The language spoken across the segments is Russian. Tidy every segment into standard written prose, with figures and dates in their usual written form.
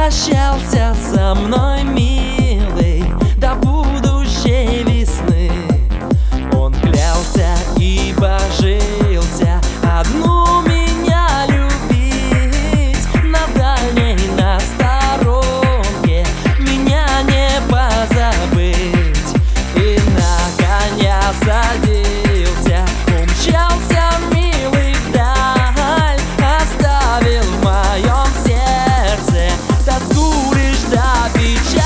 Прощался со мной, милый, до будущей весны. Он клялся и божился одну меня любить, на дальней, на сторонке меня не позабыть. И на коня садился, умчался милый вдаль, оставил в моем сердце тоску лишь да печаль.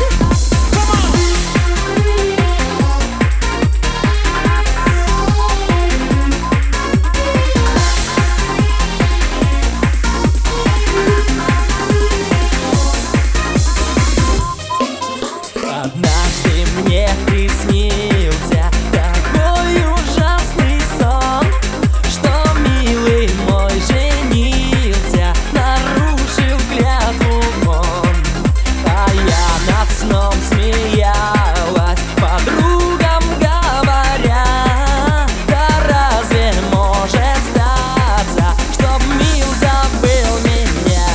Однажды мне приснился такой ужасный сон, что милый мой женился, нарушил клятву он. А я над сном смеялась, подругам говоря: да разве может статься, чтоб мил забыл меня?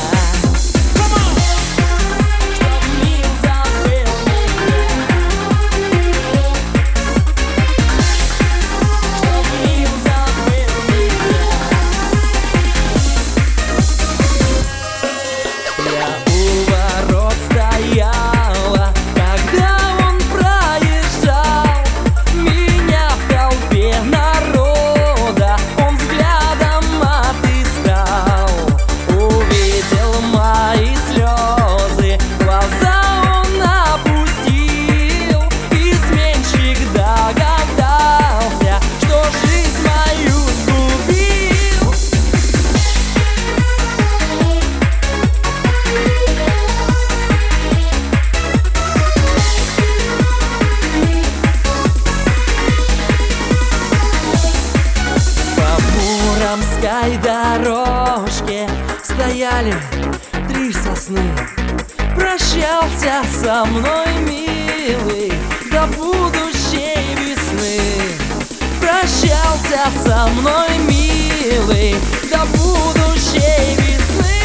Чтоб мил забыл меня. Чтоб мил забыл меня. Я у ворот стояла, когда он проезжал, меня в толпе народа он взглядом отыскал. Увидел мои слезы, глаза он опустил. Изменщик догадался, что жизнь мою сгубил. По муромской дорожке стояли 3 сосны. Прощался со мной, милый, до будущей весны. Прощался со мной, милый, до будущей весны.